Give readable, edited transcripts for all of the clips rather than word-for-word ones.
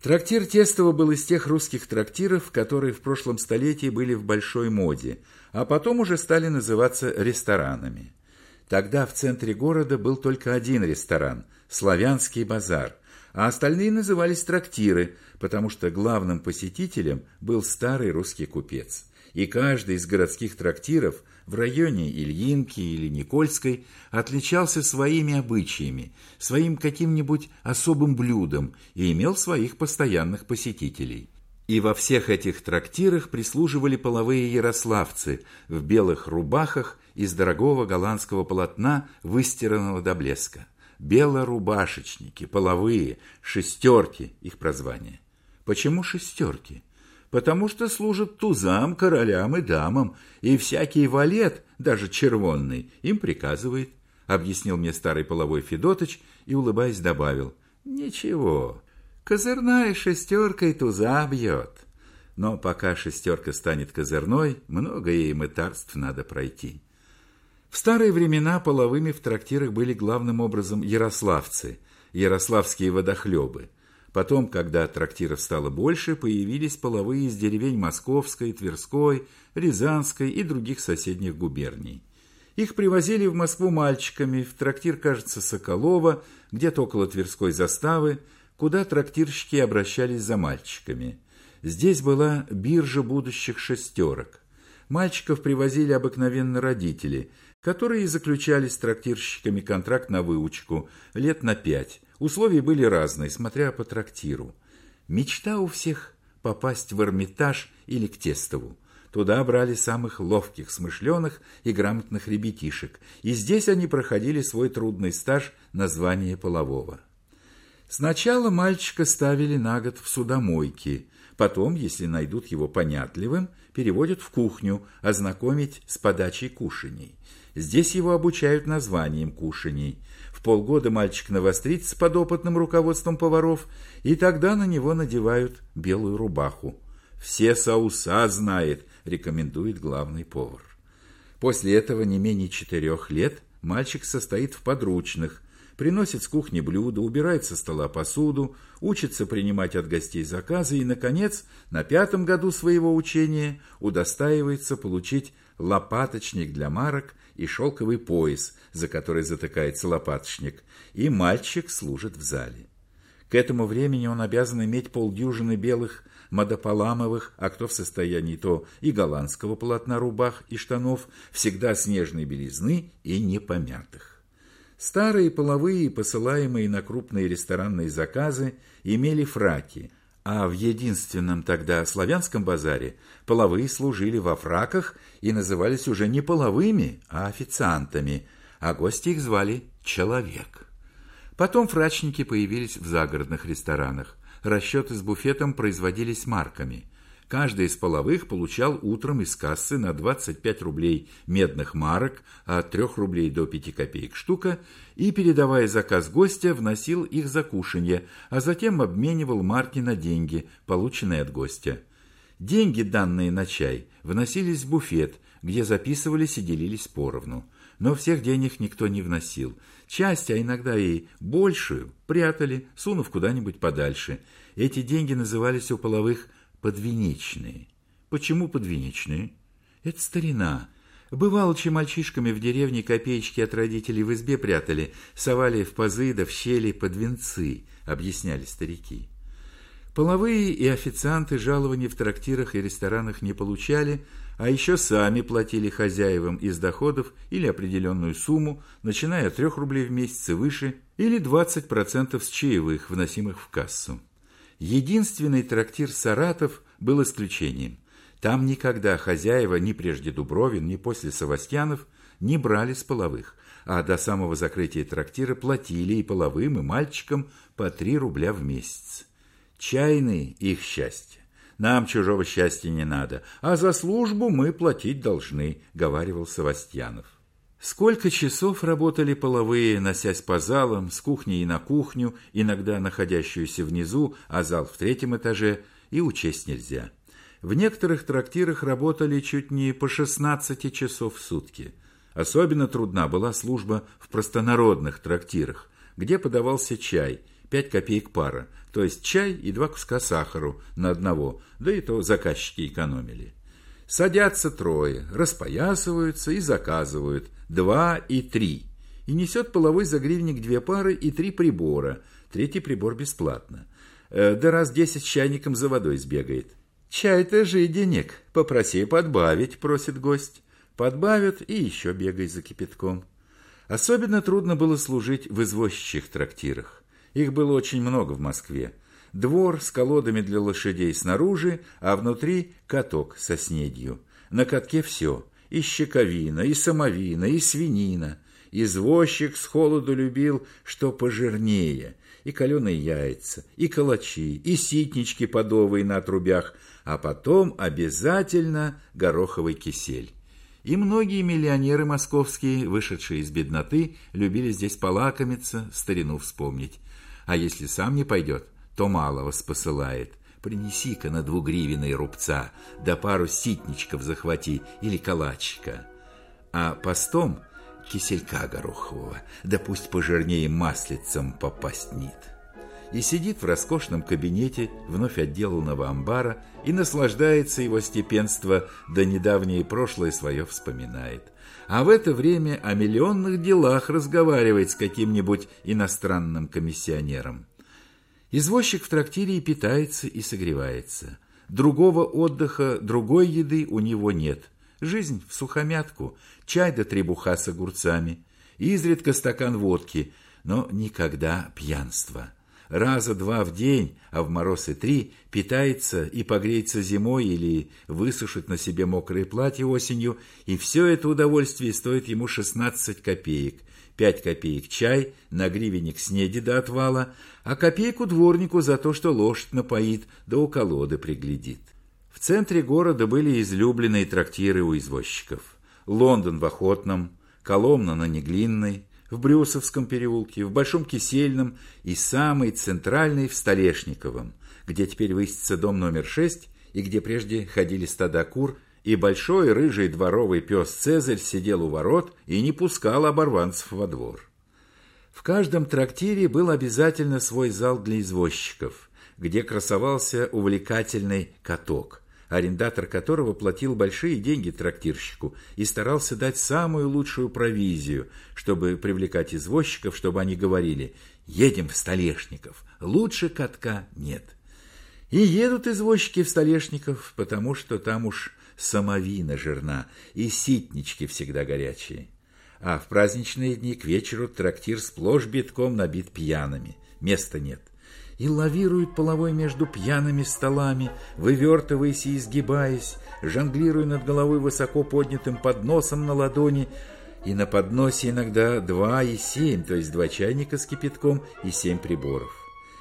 Трактир Тестова был из тех русских трактиров, которые в прошлом столетии были в большой моде, а потом уже стали называться ресторанами. Тогда в центре города был только один ресторан – «Славянский базар», а остальные назывались трактиры, потому что главным посетителем был старый русский купец. И каждый из городских трактиров в районе Ильинки или Никольской отличался своими обычаями, своим каким-нибудь особым блюдом и имел своих постоянных посетителей. И во всех этих трактирах прислуживали половые ярославцы в белых рубахах из дорогого голландского полотна, выстиранного до блеска. Белорубашечники, половые, шестерки – их прозвание. Почему шестерки? Потому что служат тузам, королям и дамам, и всякий валет, даже червонный, им приказывает, объяснил мне старый половой Федотыч и, улыбаясь, добавил: ничего, козырная шестерка и туза бьет. Но пока шестерка станет козырной, много ей мытарств надо пройти. В старые времена половыми в трактирах были главным образом ярославцы, ярославские водохлебы. Потом, когда трактиров стало больше, появились половые из деревень Московской, Тверской, Рязанской и других соседних губерний. Их привозили в Москву мальчиками, в трактир, кажется, Соколова, где-то около Тверской заставы, куда трактирщики обращались за мальчиками. Здесь была биржа будущих шестерок. Мальчиков привозили обыкновенно родители, которые заключали с трактирщиками контракт на выучку лет на 5. Условия были разные, смотря по трактиру. Мечта у всех – попасть в Эрмитаж или к Тестову. Туда брали самых ловких, смышленых и грамотных ребятишек, и здесь они проходили свой трудный стаж на звание полового. Сначала мальчика ставили на год в судомойке, потом, если найдут его понятливым, переводят в кухню, ознакомить с подачей кушаний. Здесь его обучают названием кушаний. В полгода мальчик навострится под опытным руководством поваров, и тогда на него надевают белую рубаху. «Все соуса знает», рекомендует главный повар. После этого не менее 4 лет мальчик состоит в подручных, приносит с кухни блюда, убирает со стола посуду, учится принимать от гостей заказы и, наконец, на 5-м году своего учения удостаивается получить лопаточник для марок и шелковый пояс, за который затыкается лопаточник, и мальчик служит в зале. К этому времени он обязан иметь полдюжины белых мадополамовых, а кто в состоянии, то и голландского полотна рубах и штанов, всегда снежной белизны и непомятых. Старые половые, посылаемые на крупные ресторанные заказы, имели фраки, а в единственном тогда славянском базаре половые служили во фраках и назывались уже не половыми, а официантами, а гости их звали «человек». Потом фрачники появились в загородных ресторанах. Расчеты с буфетом производились марками. Каждый из половых получал утром из кассы на 25 рублей медных марок, от 3 рублей до 5 копеек штука, и, передавая заказ гостя, вносил их за кушанье, а затем обменивал марки на деньги, полученные от гостя. Деньги, данные на чай, вносились в буфет, где записывались и делились поровну. Но всех денег никто не вносил. Часть, а иногда и большую, прятали, сунув куда-нибудь подальше. Эти деньги назывались у половых подвенечные. Почему подвенечные? Это старина. Бывало, че мальчишками в деревне копеечки от родителей в избе прятали, совали в пазы да в щели под венцы, объясняли старики. Половые и официанты жалований в трактирах и ресторанах не получали, а еще сами платили хозяевам из доходов или определенную сумму, начиная от 3 рублей в месяц и выше, или 20% с чаевых, вносимых в кассу. Единственный трактир «Саратов» был исключением. Там никогда хозяева, ни прежде Дубровин, ни после Савастьянов, не брали с половых, а до самого закрытия трактира платили и половым, и мальчикам по 3 рубля в месяц. Чайные – их счастье. Нам чужого счастья не надо, а за службу мы платить должны, говаривал Савастьянов. Сколько часов работали половые, носясь по залам, с кухни и на кухню, иногда находящуюся внизу, а зал в 3-м этаже, и учесть нельзя. В некоторых трактирах работали чуть не по 16 часов в сутки. Особенно трудна была служба в простонародных трактирах, где подавался чай, 5 копеек пара, то есть чай и 2 куска сахару на одного, да и то заказчики экономили. Садятся трое, распоясываются и заказывают 2 и 3. И несет половой загривник 2 пары и 3 прибора. 3-й прибор бесплатно. Да раз 10 с чайником за водой сбегает. «Чай-то жиденек, попроси подбавить», просит гость. Подбавят и еще бегай за кипятком. Особенно трудно было служить в извозчичьих трактирах. Их было очень много в Москве. Двор с колодами для лошадей снаружи, а внутри каток со снедью. На катке все. И щековина, и самовина, и свинина. Извозчик с холоду любил, что пожирнее. И каленые яйца, и калачи, и ситнички подовые на отрубях, а потом обязательно гороховый кисель. И многие миллионеры московские, вышедшие из бедноты, любили здесь полакомиться, старину вспомнить. А если сам не пойдет, то малого спосылает. Принеси-ка на 2-гривенные рубца, да пару ситничков захвати или калачика. А постом киселька горохового, да пусть пожирнее маслицем попастнит. И сидит в роскошном кабинете вновь отделанного амбара и наслаждается его степенство, да недавнее прошлое свое вспоминает. А в это время о миллионных делах разговаривает с каким-нибудь иностранным комиссионером. Извозчик в трактире и питается, и согревается. Другого отдыха, другой еды у него нет. Жизнь всухомятку, чай да требуха с огурцами, изредка стакан водки, но никогда пьянства. Раза 2 в день, а в мороз и 3, питается и погреется зимой или высушит на себе мокрое платье осенью, и все это удовольствие стоит ему 16 копеек. 5 копеек чай, на гривенник снеди до отвала, а копейку дворнику за то, что лошадь напоит, да у колоды приглядит. В центре города были излюбленные трактиры у извозчиков. Лондон в Охотном, Коломна на Неглинной, в Брюсовском переулке, в Большом Кисельном и самый центральный в Столешниковом, где теперь высится дом номер 6 и где прежде ходили стада кур, и большой рыжий дворовый пес Цезарь сидел у ворот и не пускал оборванцев во двор. В каждом трактире был обязательно свой зал для извозчиков, где красовался увлекательный каток, арендатор которого платил большие деньги трактирщику и старался дать самую лучшую провизию, чтобы привлекать извозчиков, чтобы они говорили: «Едем в Столешников, лучше катка нет». И едут извозчики в Столешников, потому что там уж самовина жирна и ситнички всегда горячие. А в праздничные дни к вечеру трактир сплошь битком набит пьяными, места нет. И лавирует половой между пьяными столами, вывертываясь и изгибаясь, жонглируя над головой высоко поднятым подносом на ладони, и на подносе иногда 2 и 7, то есть 2 чайника с кипятком и 7 приборов.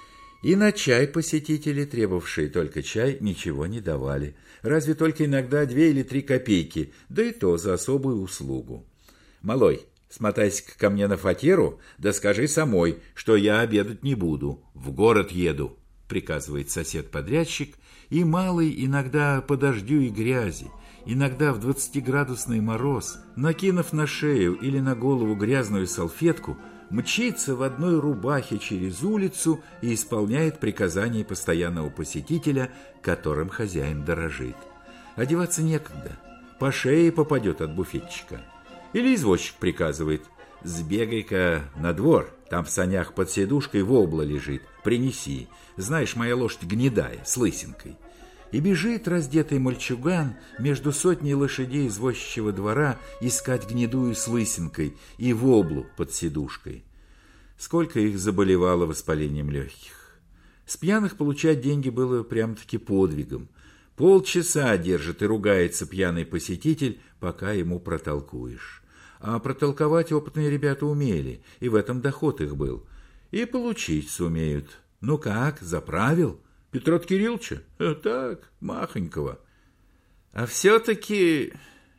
И на чай посетители, требовавшие только чай, ничего не давали, разве только иногда 2 или 3 копейки, да и то за особую услугу. «Малой, смотайся ко мне на фатеру, да скажи самой, что я обедать не буду, в город еду», приказывает сосед-подрядчик, и малый иногда по дождю и грязи, иногда в 20-градусный мороз, накинув на шею или на голову грязную салфетку, мчится в одной рубахе через улицу и исполняет приказания постоянного посетителя, которым хозяин дорожит. Одеваться некогда, по шее попадет от буфетчика. Или извозчик приказывает: «Сбегай-ка на двор, там в санях под сидушкой вобла лежит, принеси, знаешь, моя лошадь гнедая, с лысинкой». И бежит раздетый мальчуган между сотней лошадей извозчичьего двора искать гнедую с лысинкой и воблу под сидушкой. Сколько их заболевало воспалением легких. С пьяных получать деньги было прям-таки подвигом. Полчаса держит и ругается пьяный посетитель, пока ему протолкуешь. А протолковать опытные ребята умели, и в этом доход их был. И получить сумеют. «Ну как, заправил? Петра Кирилловича?» «Так, махонького». «А все-таки